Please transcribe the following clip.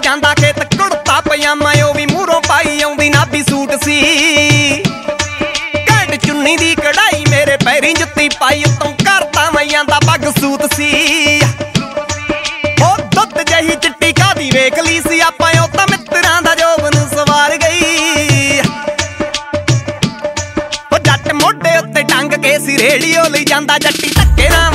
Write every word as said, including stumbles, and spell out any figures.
ਜਾਂਦਾ ਖੇਤ ਕੁੜਤਾ ਪਜਾਮਾ ਉਹ ਵੀ ਮੂਹਰੋਂ ਪਾਈ ਆਉਂਦੀ ਨਾਭੀ ਸੂਟ ਸੀ ਘੈਂਟ ਚੁੰਨੀ ਦੀ ਕਢਾਈ ਮੇਰੇ ਪੈਰੀਂ ਜੁੱਤੀ ਪਾਈ ਉਤੋਂ ਕਰਤਾ ਮਈਆਂ ਦਾ ਪੱਗ ਸੂਤ ਸੀ ਉਹ ਦੁੱਧ ਜਿਹੀ ਚਿੱਟੀ ਕਾਦੀ ਵੇਖ ਲਈ ਸੀ ਆਪਾਂ ਉਹ ਤਾਂ ਮਿੱਤਰਾਂ ਦਾ ਜੋਬਨ ਸਵਾਰ ਗਈ ਉਹ ਜੱਟ ਮੋਢੇ ਉੱਤੇ ਟੰਗ ਕੇ ਸੀ ਰੇੜੀਓ ਲਈ ਜਾਂਦਾ ਜੱਟੀ ਧੱਕੇ ਨਾਲ